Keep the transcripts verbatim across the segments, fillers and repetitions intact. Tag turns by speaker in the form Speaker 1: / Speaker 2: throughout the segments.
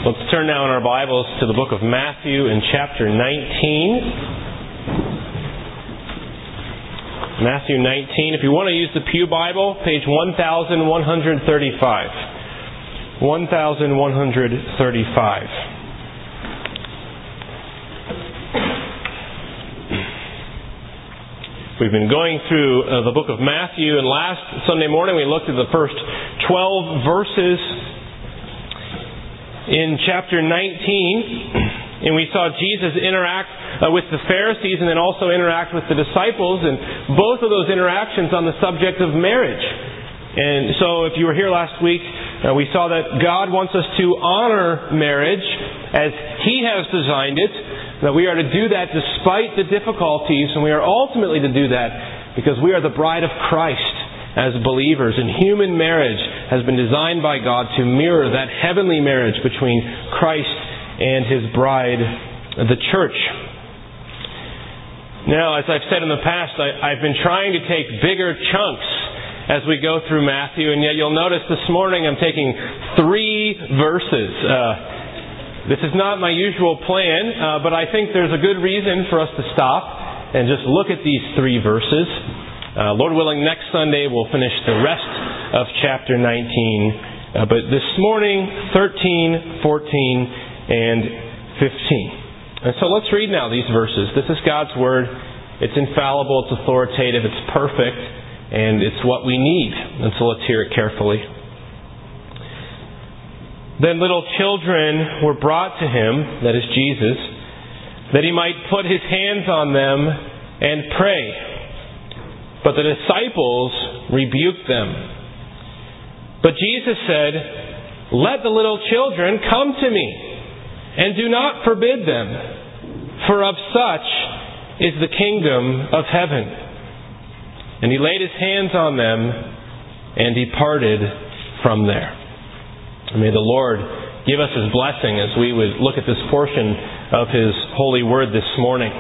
Speaker 1: Let's turn now in our Bibles to the book of Matthew in chapter nineteen. Matthew nineteen. If you want to use the Pew Bible, page one thousand one hundred thirty-five. one thousand one hundred thirty-five. We've been going through uh, the book of Matthew, and last Sunday morning we looked at the first twelve verses in chapter nineteen, and we saw Jesus interact uh, with the Pharisees and then also interact with the disciples, and both of those interactions on the subject of marriage. And so if you were here last week, uh, we saw that God wants us to honor marriage as He has designed it, that we are to do that despite the difficulties, and we are ultimately to do that because we are the bride of Christ as believers. And human marriage has been designed by God to mirror that heavenly marriage between Christ and His bride, the church. Now, as I've said in the past, I, I've been trying to take bigger chunks as we go through Matthew, and yet you'll notice this morning I'm taking three verses. Uh, this is not my usual plan, uh, but I think there's a good reason for us to stop and just look at these three verses. Uh, Lord willing, next Sunday we'll finish the rest of chapter nineteen. Uh, but this morning, thirteen, fourteen, and fifteen. And so let's read now these verses. This is God's Word. It's infallible, it's authoritative, it's perfect, and it's what we need. And so let's hear it carefully. Then little children were brought to Him, that is Jesus, that He might put His hands on them and pray. But the disciples rebuked them. But Jesus said, "Let the little children come to me, and do not forbid them, for of such is the kingdom of heaven." And He laid His hands on them and departed from there. And may the Lord give us His blessing as we would look at this portion of His holy word this morning.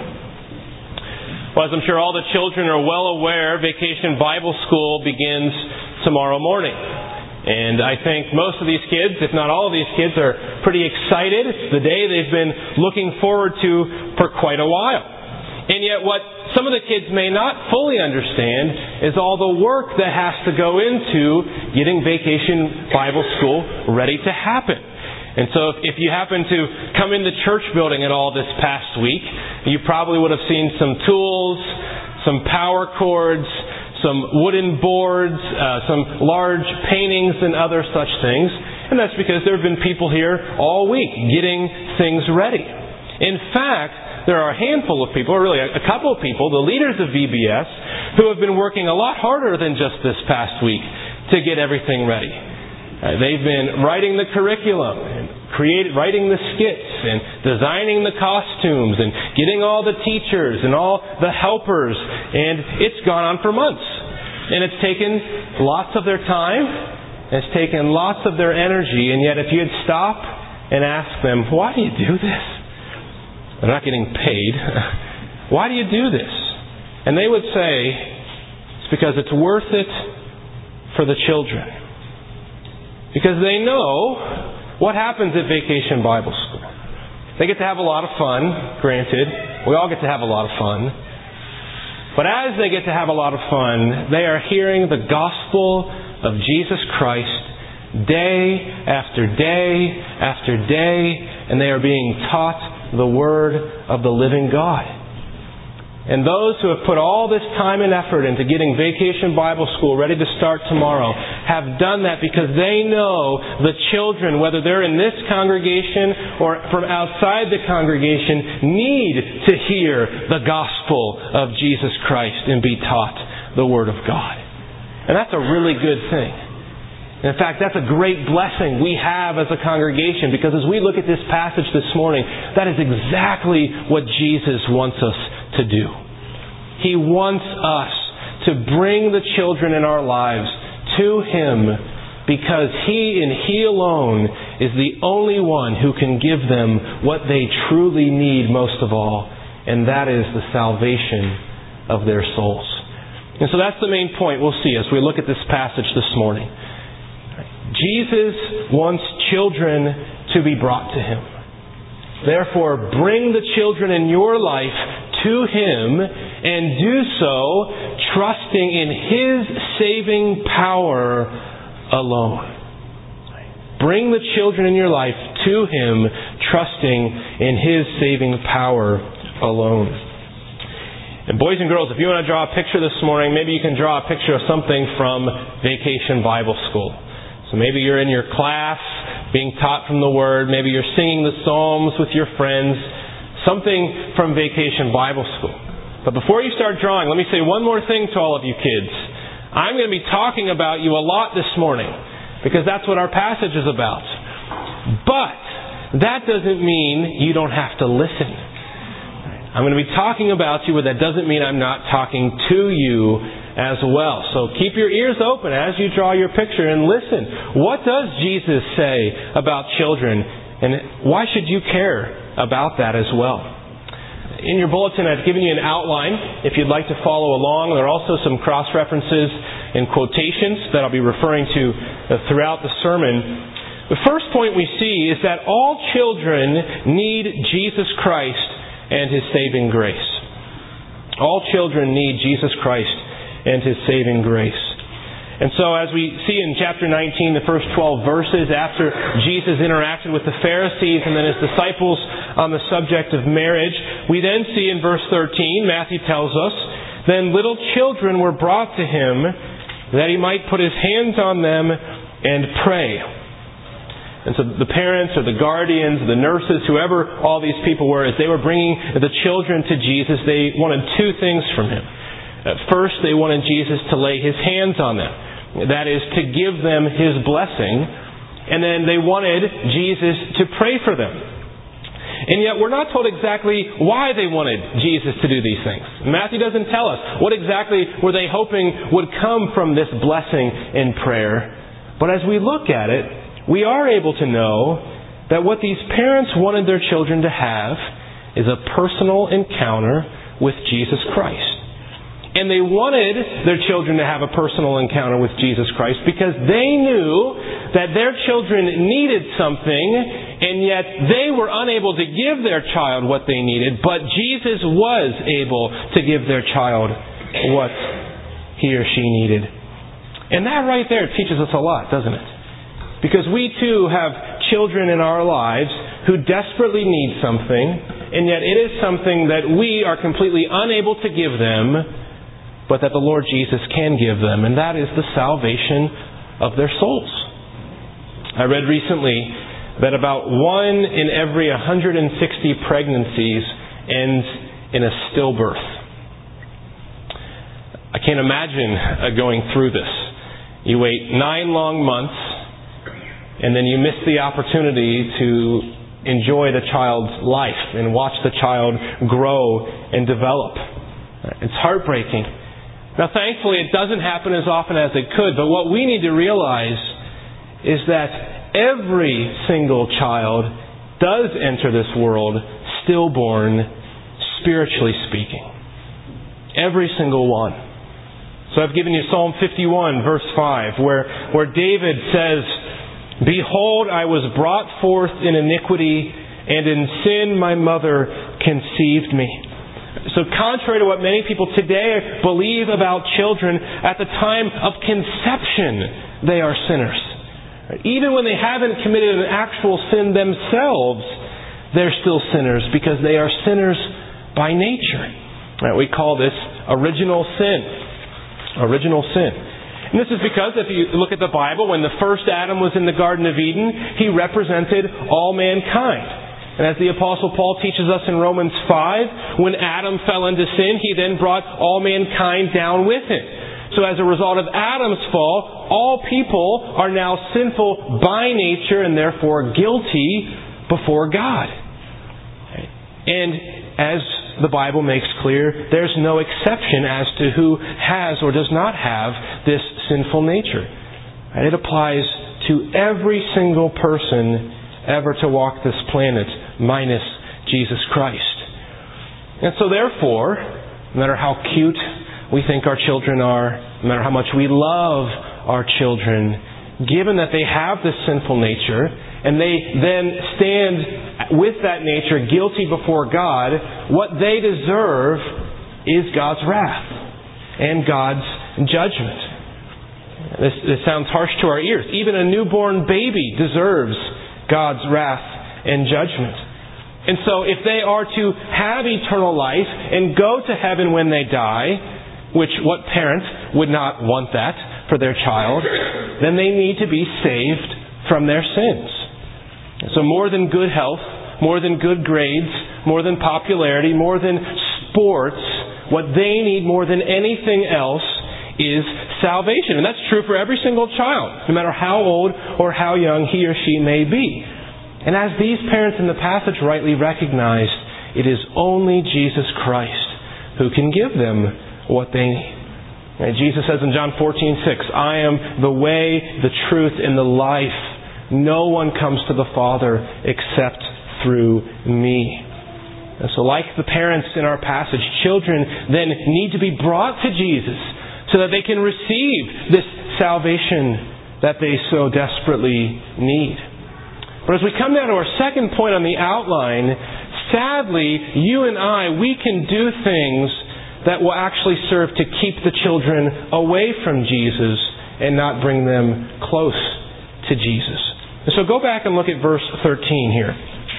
Speaker 1: Well, as I'm sure all the children are well aware, Vacation Bible School begins tomorrow morning. And I think most of these kids, if not all of these kids, are pretty excited. It's the day they've been looking forward to for quite a while. And yet what some of the kids may not fully understand is all the work that has to go into getting Vacation Bible School ready to happen. And so if you happen to come in the church building at all this past week, you probably would have seen some tools, some power cords, some wooden boards, uh, some large paintings and other such things. And that's because there have been people here all week getting things ready. In fact, there are a handful of people, or really a couple of people, the leaders of V B S, who have been working a lot harder than just this past week to get everything ready. Uh, they've been writing the curriculum, and create, writing the skits, and designing the costumes, and getting all the teachers and all the helpers, and it's gone on for months. And it's taken lots of their time, and it's taken lots of their energy, and yet if you'd stop and ask them, "Why do you do this?" They're not getting paid. "Why do you do this?" And they would say, "It's because it's worth it for the children." Because they know what happens at Vacation Bible School. They get to have a lot of fun, granted. We all get to have a lot of fun. But as they get to have a lot of fun, they are hearing the gospel of Jesus Christ day after day after day, and they are being taught the Word of the living God. And those who have put all this time and effort into getting Vacation Bible School ready to start tomorrow have done that because they know the children, whether they're in this congregation or from outside the congregation, need to hear the gospel of Jesus Christ and be taught the Word of God. And that's a really good thing. In fact, that's a great blessing we have as a congregation, because as we look at this passage this morning, that is exactly what Jesus wants us to do. He wants us to bring the children in our lives to Him, because He and He alone is the only one who can give them what they truly need most of all, and that is the salvation of their souls. And so that's the main point we'll see as we look at this passage this morning. Jesus wants children to be brought to Him. Therefore, bring the children in your life to Him and do so trusting in His saving power alone. Bring the children in your life to Him, trusting in His saving power alone. And boys and girls, if you want to draw a picture this morning, maybe you can draw a picture of something from Vacation Bible School. So maybe you're in your class being taught from the Word. Maybe you're singing the Psalms with your friends. Something from Vacation Bible School. But before you start drawing, let me say one more thing to all of you kids. I'm going to be talking about you a lot this morning, because that's what our passage is about. But that doesn't mean you don't have to listen. I'm going to be talking about you, but that doesn't mean I'm not talking to you as well. So keep your ears open as you draw your picture and listen. What does Jesus say about children? And why should you care about that as well? In your bulletin, I've given you an outline if you'd like to follow along. There are also some cross-references and quotations that I'll be referring to throughout the sermon. The first point we see is that all children need Jesus Christ and His saving grace. All children need Jesus Christ and His saving grace. And so as we see in chapter nineteen, the first twelve verses, after Jesus interacted with the Pharisees and then His disciples on the subject of marriage, we then see in verse thirteen, Matthew tells us, then little children were brought to Him that He might put His hands on them and pray. And so the parents or the guardians, the nurses, whoever all these people were, as they were bringing the children to Jesus, they wanted two things from Him. At first, they wanted Jesus to lay His hands on them. That is, to give them His blessing. And then they wanted Jesus to pray for them. And yet we're not told exactly why they wanted Jesus to do these things. Matthew doesn't tell us what exactly were they hoping would come from this blessing in prayer. But as we look at it, we are able to know that what these parents wanted their children to have is a personal encounter with Jesus Christ. And they wanted their children to have a personal encounter with Jesus Christ because they knew that their children needed something, and yet they were unable to give their child what they needed, but Jesus was able to give their child what he or she needed. And that right there teaches us a lot, doesn't it? Because we too have children in our lives who desperately need something, and yet it is something that we are completely unable to give them, but that the Lord Jesus can give them, and that is the salvation of their souls. I read recently that about one in every one hundred sixty pregnancies ends in a stillbirth. I can't imagine going through this. You wait nine long months, and then you miss the opportunity to enjoy the child's life and watch the child grow and develop. It's heartbreaking. Now, thankfully, it doesn't happen as often as it could, but what we need to realize is that every single child does enter this world stillborn, spiritually speaking. Every single one. So I've given you Psalm fifty-one, verse five, where, where David says, "Behold, I was brought forth in iniquity, and in sin my mother conceived me." So contrary to what many people today believe about children, at the time of conception, they are sinners. Even when they haven't committed an actual sin themselves, they're still sinners because they are sinners by nature. We call this original sin. Original sin. And this is because if you look at the Bible, when the first Adam was in the Garden of Eden, he represented all mankind. And as the Apostle Paul teaches us in Romans five, when Adam fell into sin, he then brought all mankind down with him. So as a result of Adam's fall, all people are now sinful by nature and therefore guilty before God. And as the Bible makes clear, there's no exception as to who has or does not have this sinful nature. It applies to every single person ever to walk this planet, minus Jesus Christ. And so therefore, no matter how cute we think our children are, no matter how much we love our children, given that they have this sinful nature, and they then stand with that nature guilty before God, what they deserve is God's wrath and God's judgment. This, this sounds harsh to our ears. Even a newborn baby deserves God's wrath and judgment. And so if they are to have eternal life and go to heaven when they die, which what parent would not want that for their child, then they need to be saved from their sins. So more than good health, more than good grades, more than popularity, more than sports, what they need more than anything else is salvation. And that's true for every single child, no matter how old or how young he or she may be. And as these parents in the passage rightly recognized, it is only Jesus Christ who can give them what they need. And Jesus says in John fourteen six, I am the way, the truth, and the life. No one comes to the Father except through me. And so like the parents in our passage, children then need to be brought to Jesus so that they can receive this salvation that they so desperately need. But as we come down to our second point on the outline, sadly, you and I, we can do things that will actually serve to keep the children away from Jesus and not bring them close to Jesus. And so go back and look at verse thirteen here.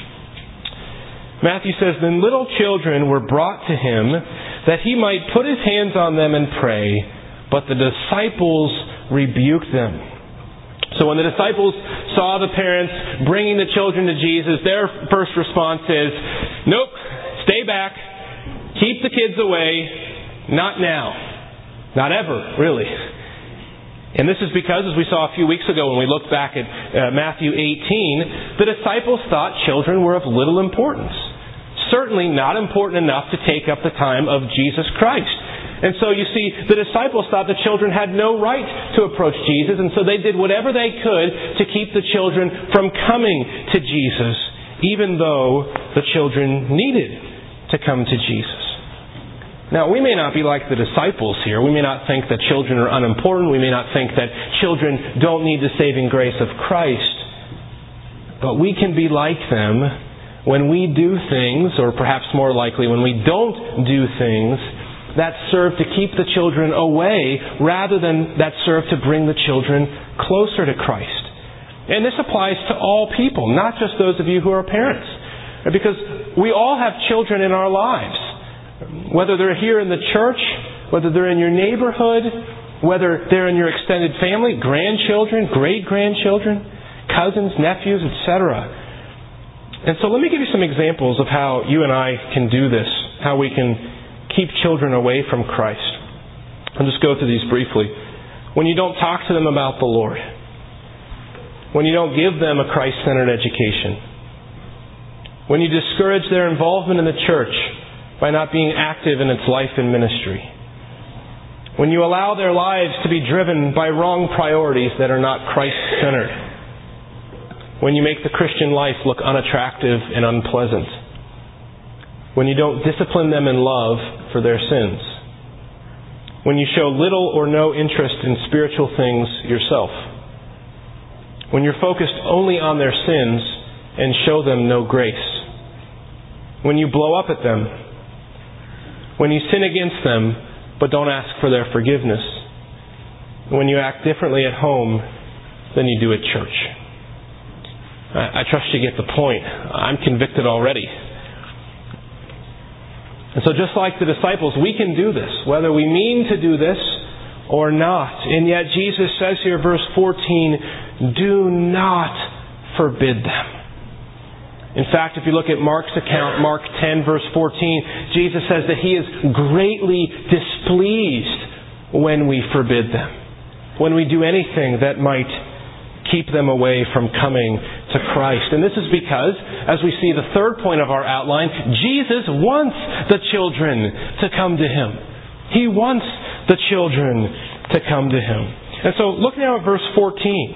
Speaker 1: Matthew says, Then little children were brought to him that he might put his hands on them and pray, but the disciples rebuked them. So when the disciples saw the parents bringing the children to Jesus, their first response is, nope, stay back, keep the kids away, not now, not ever, really. And this is because, as we saw a few weeks ago when we looked back at uh, Matthew eighteen, the disciples thought children were of little importance. Certainly not important enough to take up the time of Jesus Christ. And so you see, the disciples thought the children had no right to approach Jesus, and so they did whatever they could to keep the children from coming to Jesus, even though the children needed to come to Jesus. Now, we may not be like the disciples here. We may not think that children are unimportant. We may not think that children don't need the saving grace of Christ. But we can be like them when we do things, or perhaps more likely when we don't do things that serve to keep the children away rather than that serve to bring the children closer to Christ. And this applies to all people, not just those of you who are parents. Because we all have children in our lives. Whether they're here in the church, whether they're in your neighborhood, whether they're in your extended family, grandchildren, great-grandchildren, cousins, nephews, et cetera. And so let me give you some examples of how you and I can do this, how we can keep children away from Christ. I'll just go through these briefly. When you don't talk to them about the Lord. When you don't give them a Christ-centered education. When you discourage their involvement in the church by not being active in its life and ministry. When you allow their lives to be driven by wrong priorities that are not Christ-centered. When you make the Christian life look unattractive and unpleasant. When you don't discipline them in love for their sins. When you show little or no interest in spiritual things yourself. When you're focused only on their sins and show them no grace. When you blow up at them. When you sin against them but don't ask for their forgiveness. When you act differently at home than you do at church. I, I trust you get the point. I'm convicted already. And so just like the disciples, we can do this, whether we mean to do this or not. And yet Jesus says here, verse fourteen, do not forbid them. In fact, if you look at Mark's account, Mark ten, verse fourteen, Jesus says that He is greatly displeased when we forbid them. When we do anything that might keep them away from coming to Christ. And this is because, as we see the third point of our outline, Jesus wants the children to come to Him. He wants the children to come to Him. And so look now at verse fourteen.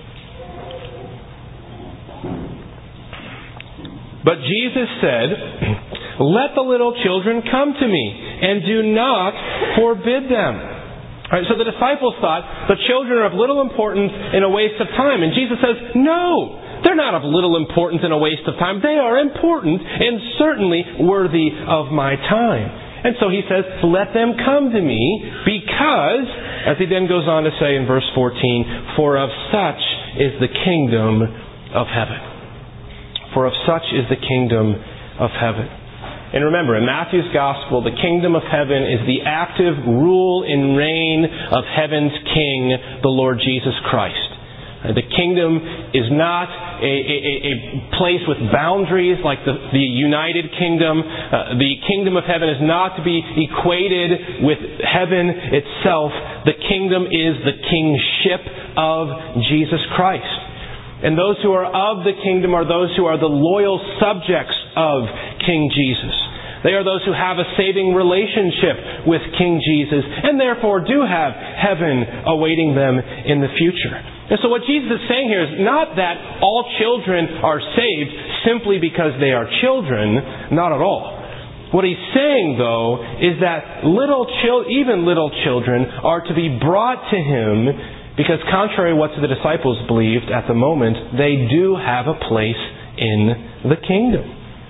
Speaker 1: But Jesus said, let the little children come to me, and do not forbid them. Right, so the disciples thought the children are of little importance and a waste of time. And Jesus says, no, They're not of little importance and a waste of time. They are important and certainly worthy of my time. And so he says, let them come to me because, as he then goes on to say in verse fourteen, for of such is the kingdom of heaven. For of such is the kingdom of heaven. And remember, in Matthew's Gospel, the kingdom of heaven is the active rule and reign of heaven's King, the Lord Jesus Christ. The kingdom is not a, a, a place with boundaries like the, the United Kingdom. Uh, the kingdom of heaven is not to be equated with heaven itself. The kingdom is the kingship of Jesus Christ. And those who are of the kingdom are those who are the loyal subjects of King Jesus. They are those who have a saving relationship with King Jesus and therefore do have heaven awaiting them in the future. And so what Jesus is saying here is not that all children are saved simply because they are children. Not at all. What he's saying, though, is that little chil- even little children are to be brought to him because contrary to what the disciples believed at the moment, they do have a place in the kingdom.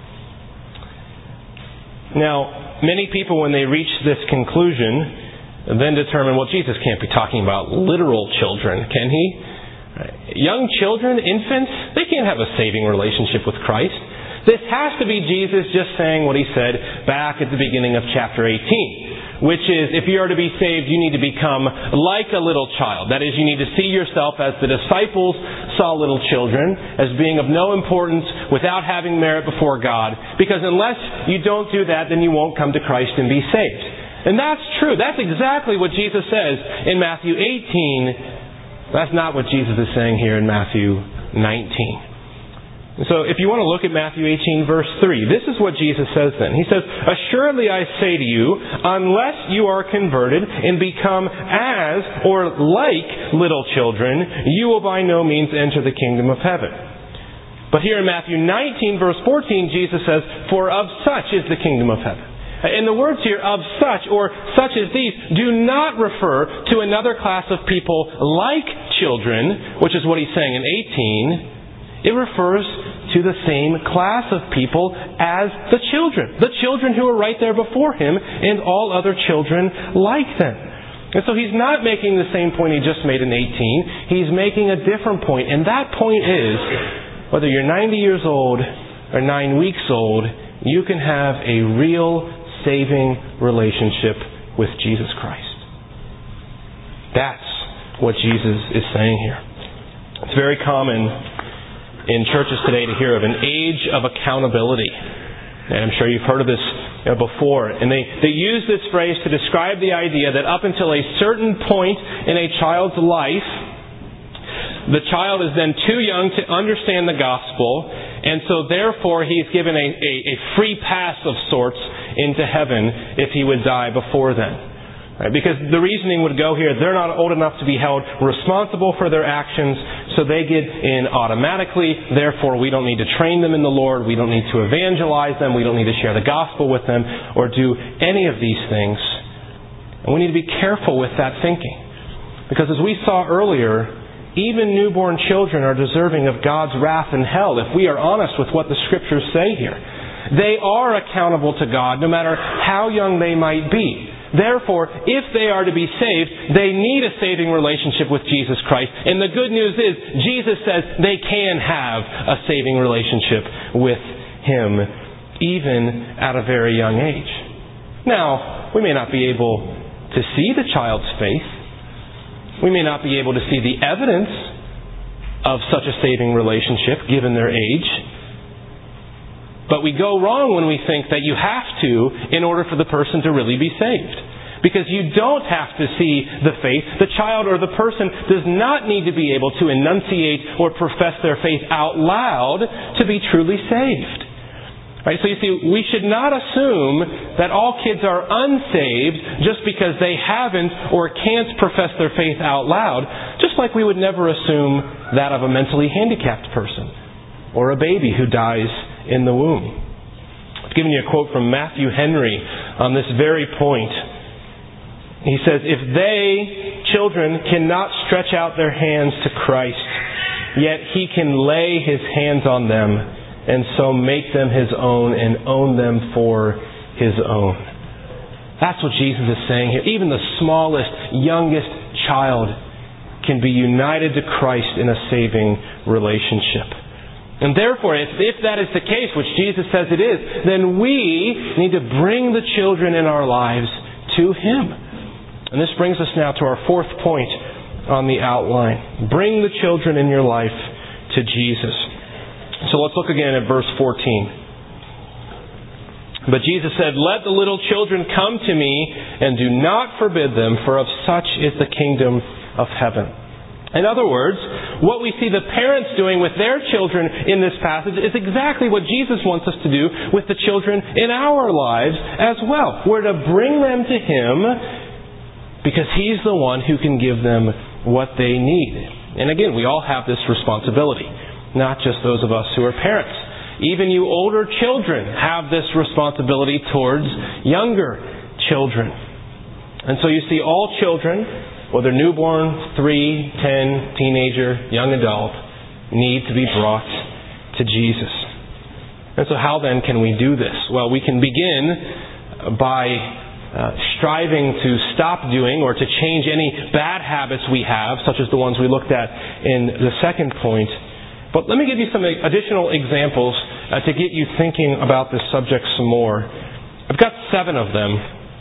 Speaker 1: Now, many people, when they reach this conclusion, then determine, well, Jesus can't be talking about literal children, can he? Young children, infants, they can't have a saving relationship with Christ. This has to be Jesus just saying what he said back at the beginning of chapter eighteen, which is, if you are to be saved, you need to become like a little child. That is, you need to see yourself as the disciples saw little children, as being of no importance, without having merit before God. Because unless you don't do that, then you won't come to Christ and be saved. And that's true. That's exactly what Jesus says in Matthew eighteen. That's not what Jesus is saying here in Matthew nineteen. So if you want to look at Matthew eighteen, verse three, this is what Jesus says then. He says, assuredly I say to you, unless you are converted and become as or like little children, you will by no means enter the kingdom of heaven. But here in Matthew nineteen, verse fourteen, Jesus says, for of such is the kingdom of heaven. And the words here, of such, or such as these, do not refer to another class of people like children, which is what he's saying in eighteen. It refers to the same class of people as the children. The children who are right there before him and all other children like them. And so he's not making the same point he just made in eighteen. He's making a different point. And that point is, whether you're ninety years old or nine weeks old, you can have a real saving relationship with Jesus Christ. That's what Jesus is saying here. It's very common in churches today to hear of an age of accountability. And I'm sure you've heard of this you know, before. And they, they use this phrase to describe the idea that up until a certain point in a child's life, the child is then too young to understand the gospel, and so therefore he's given a, a, a free pass of sorts into heaven if he would die before then. Right? Because the reasoning would go here, they're not old enough to be held responsible for their actions, so they get in automatically. Therefore, we don't need to train them in the Lord. We don't need to evangelize them. We don't need to share the gospel with them or do any of these things. And we need to be careful with that thinking. Because as we saw earlier, even newborn children are deserving of God's wrath and hell if we are honest with what the Scriptures say here. They are accountable to God no matter how young they might be. Therefore, if they are to be saved, they need a saving relationship with Jesus Christ. And the good news is, Jesus says they can have a saving relationship with Him, even at a very young age. Now, we may not be able to see the child's faith. We may not be able to see the evidence of such a saving relationship, given their age. But we go wrong when we think that you have to in order for the person to really be saved. Because you don't have to see the faith. The child or the person does not need to be able to enunciate or profess their faith out loud to be truly saved. Right? So you see, we should not assume that all kids are unsaved just because they haven't or can't profess their faith out loud, just like we would never assume that of a mentally handicapped person or a baby who dies in the womb. I've given you a quote from Matthew Henry on this very point. He says, if they, children, cannot stretch out their hands to Christ, yet He can lay His hands on them and so make them His own and own them for His own. That's what Jesus is saying here. Even the smallest, youngest child can be united to Christ in a saving relationship. And therefore, if, if that is the case, which Jesus says it is, then we need to bring the children in our lives to Him. And this brings us now to our fourth point on the outline. Bring the children in your life to Jesus. So let's look again at verse fourteen. But Jesus said, "Let the little children come to me, and do not forbid them, for of such is the kingdom of heaven." In other words, what we see the parents doing with their children in this passage is exactly what Jesus wants us to do with the children in our lives as well. We're to bring them to Him because He's the one who can give them what they need. And again, we all have this responsibility, not just those of us who are parents. Even you older children have this responsibility towards younger children. And so you see all children, whether newborn, three, ten, teenager, young adult, need to be brought to Jesus. And so how then can we do this? Well, we can begin by uh, striving to stop doing or to change any bad habits we have, such as the ones we looked at in the second point. But let me give you some additional examples uh, to get you thinking about this subject some more. I've got seven of them.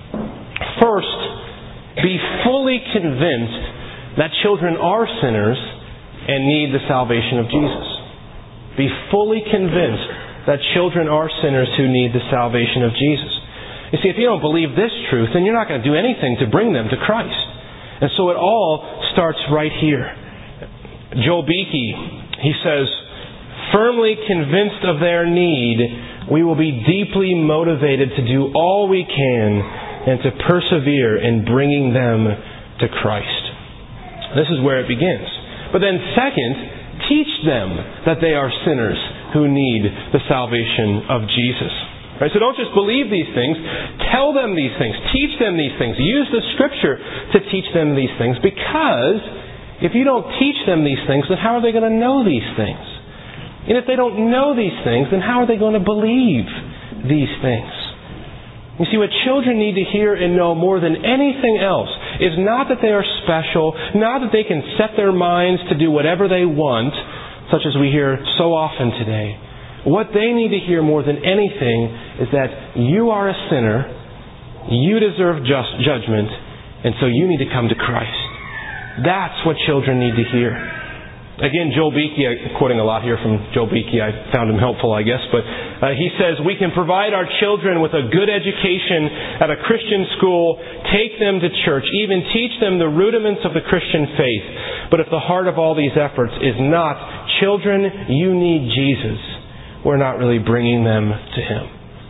Speaker 1: First, be fully convinced that children are sinners and need the salvation of Jesus. Be fully convinced that children are sinners who need the salvation of Jesus. You see, if you don't believe this truth, then you're not going to do anything to bring them to Christ. And so it all starts right here. Joel Beeke, he says, "Firmly convinced of their need, we will be deeply motivated to do all we can and to persevere in bringing them to Christ." This is where it begins. But then second, teach them that they are sinners who need the salvation of Jesus. Right? So don't just believe these things. Tell them these things. Teach them these things. Use the Scripture to teach them these things, because if you don't teach them these things, then how are they going to know these things? And if they don't know these things, then how are they going to believe these things? You see, what children need to hear and know more than anything else is not that they are special, not that they can set their minds to do whatever they want, such as we hear so often today. What they need to hear more than anything is that you are a sinner, you deserve just judgment, and so you need to come to Christ. That's what children need to hear. Again, Joel Beeke, I'm quoting a lot here from Joel Beeke. I found him helpful, I guess. But uh, he says, "We can provide our children with a good education at a Christian school, take them to church, even teach them the rudiments of the Christian faith. But if the heart of all these efforts is not, 'Children, you need Jesus,' we're not really bringing them to Him."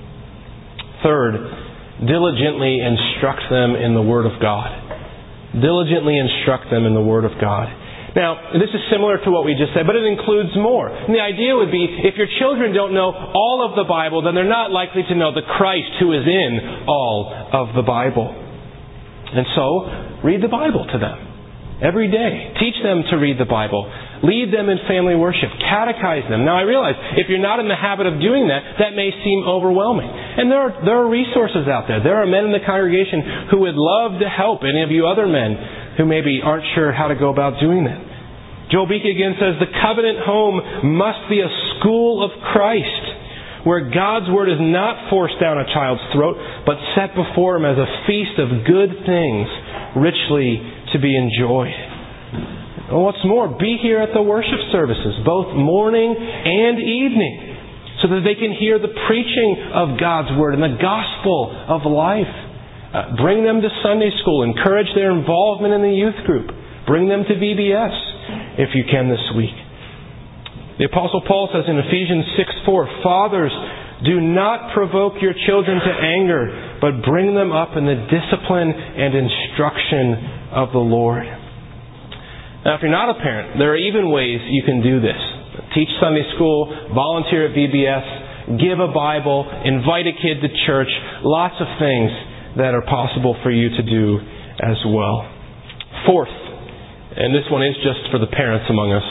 Speaker 1: Third, diligently instruct them in the Word of God. Diligently instruct them in the Word of God. Now, this is similar to what we just said, but it includes more. And the idea would be, if your children don't know all of the Bible, then they're not likely to know the Christ who is in all of the Bible. And so, read the Bible to them every day. Teach them to read the Bible. Lead them in family worship. Catechize them. Now, I realize if you're not in the habit of doing that, that may seem overwhelming. And there are, there are resources out there. There are men in the congregation who would love to help any of you other men who maybe aren't sure how to go about doing that. Joel Beeke again says, "The covenant home must be a school of Christ, where God's Word is not forced down a child's throat, but set before him as a feast of good things, richly to be enjoyed." And what's more, be here at the worship services, both morning and evening, so that they can hear the preaching of God's Word and the gospel of life. Uh, bring them to Sunday school. Encourage their involvement in the youth group. Bring them to V B S if you can this week. The Apostle Paul says in Ephesians six four, "Fathers, do not provoke your children to anger, but bring them up in the discipline and instruction of the Lord." Now, if you're not a parent, there are even ways you can do this. Teach Sunday school, volunteer at V B S, give a Bible, invite a kid to church, lots of things that are possible for you to do as well. Fourth, and this one is just for the parents among us,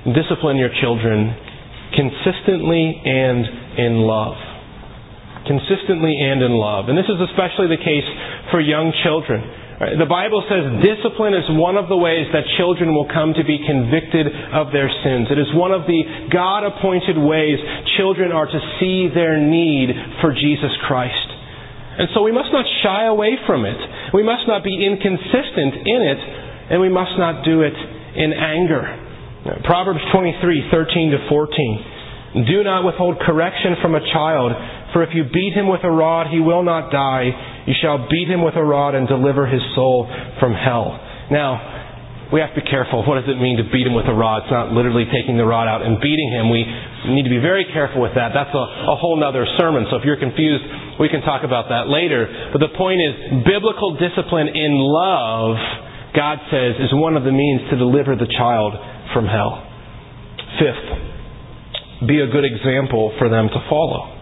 Speaker 1: discipline your children consistently and in love. Consistently and in love. And this is especially the case for young children. The Bible says discipline is one of the ways that children will come to be convicted of their sins. It is one of the God-appointed ways children are to see their need for Jesus Christ. And so we must not shy away from it. We must not be inconsistent in it, and we must not do it in anger. Proverbs twenty-three, thirteen to fourteen. Do not withhold correction from a child, for if you beat him with a rod, he will not die. You shall beat him with a rod and deliver his soul from hell. Now, we have to be careful. What does it mean to beat him with a rod? It's not literally taking the rod out and beating him. We need to be very careful with that. That's a, a whole other sermon. So if you're confused, we can talk about that later. But the point is, biblical discipline in love, God says, is one of the means to deliver the child from hell. Fifth, be a good example for them to follow.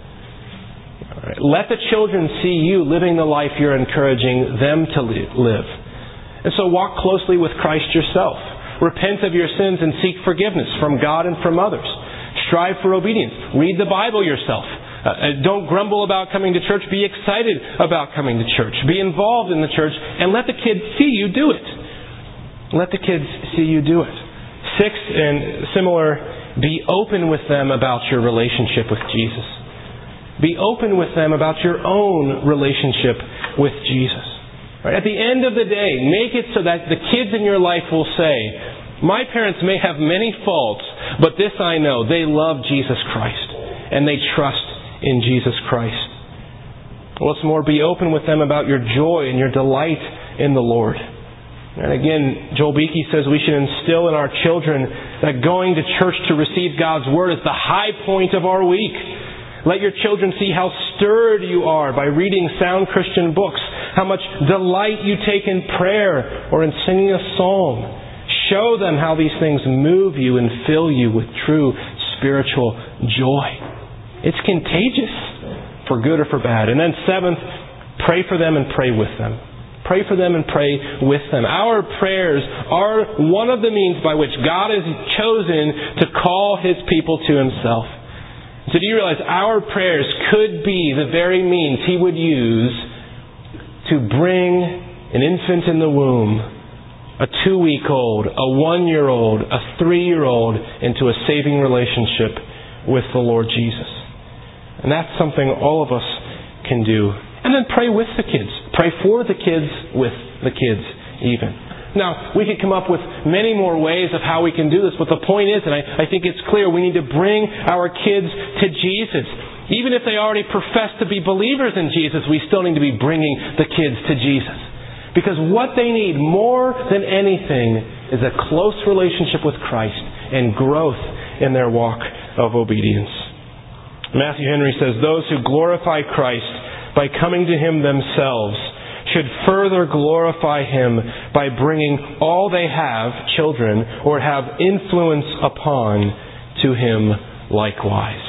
Speaker 1: Let the children see you living the life you're encouraging them to live. And so walk closely with Christ yourself. Repent of your sins and seek forgiveness from God and from others. Strive for obedience. Read the Bible yourself. Uh, don't grumble about coming to church. Be excited about coming to church. Be involved in the church and let the kids see you do it. Let the kids see you do it. Six, and similar, be open with them about your relationship with Jesus. Be open with them about your own relationship with Jesus. Right? At the end of the day, make it so that the kids in your life will say, my parents may have many faults, but this I know, they love Jesus Christ and they trust in Jesus Christ. What's more, be open with them about your joy and your delight in the Lord. And again, Joel Beakey says we should instill in our children that going to church to receive God's Word is the high point of our week. Let your children see how stirred you are by reading sound Christian books, how much delight you take in prayer or in singing a psalm. Show them how these things move you and fill you with true spiritual joy. It's contagious, for good or for bad. And then seventh, pray for them and pray with them. Pray for them and pray with them. Our prayers are one of the means by which God has chosen to call His people to Himself. So do you realize our prayers could be the very means He would use to bring an infant in the womb, a two-week-old, a one-year-old, a three-year-old into a saving relationship with the Lord Jesus? And that's something all of us can do. And then pray with the kids. Pray for the kids with the kids even. Now, we could come up with many more ways of how we can do this, but the point is, and I, I think it's clear, we need to bring our kids to Jesus. Even if they already profess to be believers in Jesus, we still need to be bringing the kids to Jesus. Because what they need more than anything is a close relationship with Christ and growth in their walk of obedience. Matthew Henry says, those who glorify Christ by coming to Him themselves should further glorify Him by bringing all they have, children, or have influence upon, to Him likewise.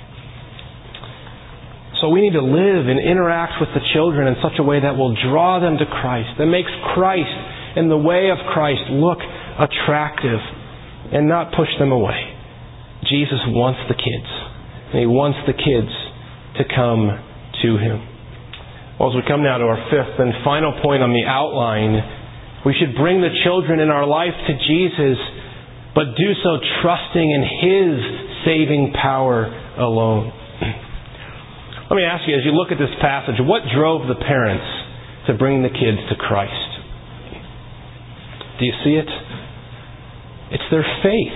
Speaker 1: So we need to live and interact with the children in such a way that will draw them to Christ, that makes Christ and the way of Christ look attractive and not push them away. Jesus wants the kids, and He wants the kids to come to Him. Well, as we come now to our fifth and final point on the outline, we should bring the children in our life to Jesus, but do so trusting in His saving power alone. Let me ask you, as you look at this passage, what drove the parents to bring the kids to Christ? Do you see it? It's their faith.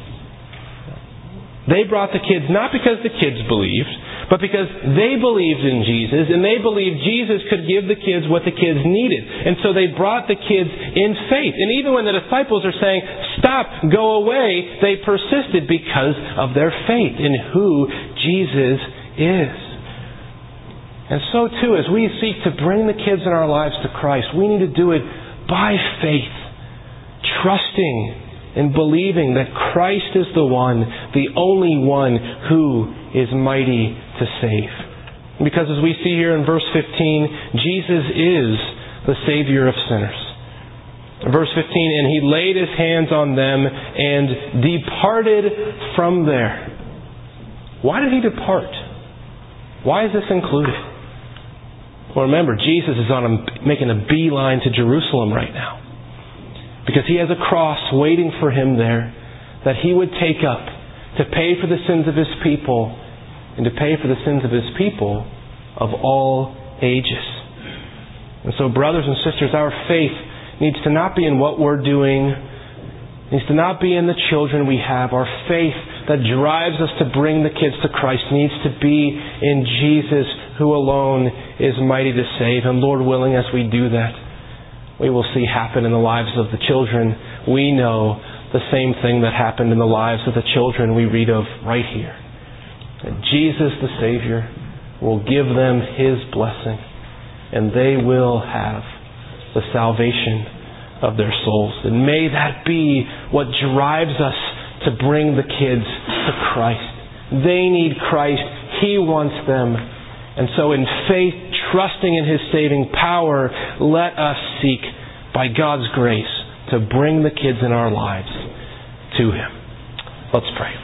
Speaker 1: They brought the kids not because the kids believed, but because they believed in Jesus, and they believed Jesus could give the kids what the kids needed. And so they brought the kids in faith. And even when the disciples are saying, stop, go away, they persisted because of their faith in who Jesus is. And so too, as we seek to bring the kids in our lives to Christ, we need to do it by faith, trusting and believing that Christ is the one, the only one who is mighty to save. Because as we see here in verse fifteen, Jesus is the Savior of sinners. Verse fifteen, and he laid his hands on them and departed from there. Why did he depart? Why is this included? Well, remember, Jesus is on a, making a beeline to Jerusalem right now. Because he has a cross waiting for him there that he would take up to pay for the sins of his people and to pay for the sins of his people of all ages. And so, brothers and sisters, our faith needs to not be in what we're doing, needs to not be in the children we have. Our faith that drives us to bring the kids to Christ needs to be in Jesus, who alone is mighty to save. And Lord willing, as we do that, we will see happen in the lives of the children we know the same thing that happened in the lives of the children we read of right here. That Jesus the Savior will give them His blessing, and they will have the salvation of their souls. And may that be what drives us to bring the kids to Christ. They need Christ. He wants them. And so in faith, trusting in His saving power, let us seek, by God's grace, to bring the kids in our lives to Him. Let's pray.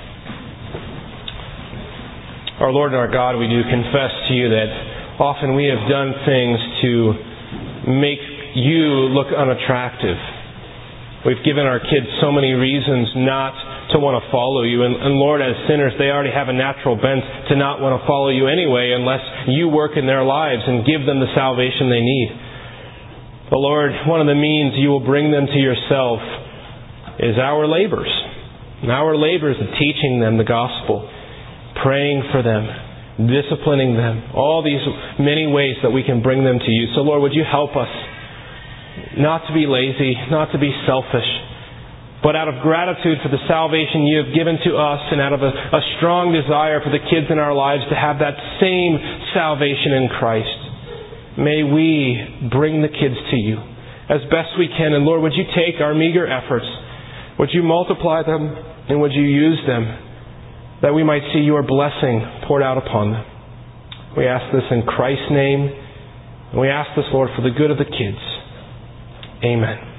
Speaker 1: Our Lord and our God, we do confess to You that often we have done things to make You look unattractive. We've given our kids so many reasons not to want to follow You. And, and Lord, as sinners, they already have a natural bent to not want to follow You anyway unless You work in their lives and give them the salvation they need. But Lord, one of the means You will bring them to Yourself is our labors. And our labors of teaching them the gospel, praying for them, disciplining them, all these many ways that we can bring them to You. So Lord, would You help us not to be lazy, not to be selfish, but out of gratitude for the salvation You have given to us and out of a, a strong desire for the kids in our lives to have that same salvation in Christ, may we bring the kids to You as best we can. And Lord, would You take our meager efforts, would You multiply them, and would You use them that we might see Your blessing poured out upon them. We ask this in Christ's name, and we ask this, Lord, for the good of the kids. Amen.